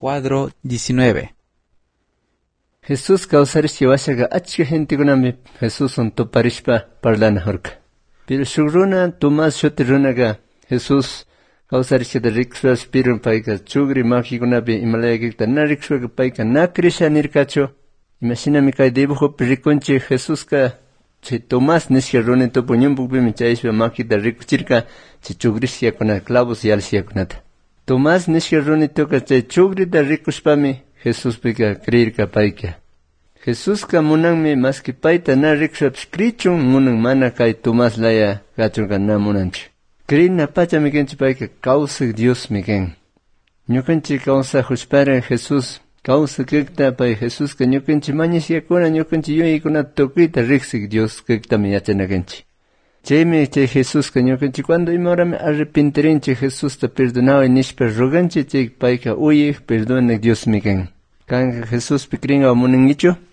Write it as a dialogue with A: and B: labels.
A: Cuadro 19.
B: Jesús kawsarish yawashaga achka gente kunami Jesús on toparishpa parlana horka. Pero shugruna Tomás shuti runaga Jesús kawsarishada rikshuas pirun paika chugri maki kunabi imalayagikta na rikshuaga paika na krisha nirkacho. Imaginami kay dibujo rikunchi Jesús ka si Tomás nishka runi topo nyumbukbi michaishba makita rikuchirka si chugrishya kuna clavos yalshya kunata. Tomás nishka runi toka chay chugrita rikushpami Jesús pika creerka paika. Jesús ka munangmi maski paita na rikshapsh krichun munang mana kay Tomás laya kachunka na munanchi. Creerna pacha mikenchi paika kausik Dios miken. Ñukanchi kausa hushpara Jesús kausa kikta pay Jesús ka ñukanchi mañishyakuna ñukanchi yuyikuna tukita riksik Dios kikta mi yachanakanchi. Chaymi chay Jesús ka ñukanchi cuando imorami arrepentirinchi Jesús ta perdonawa nishpa roganchi chay payka uyik perdonak Dios miken. Kanka Jesús pikringa munangichu?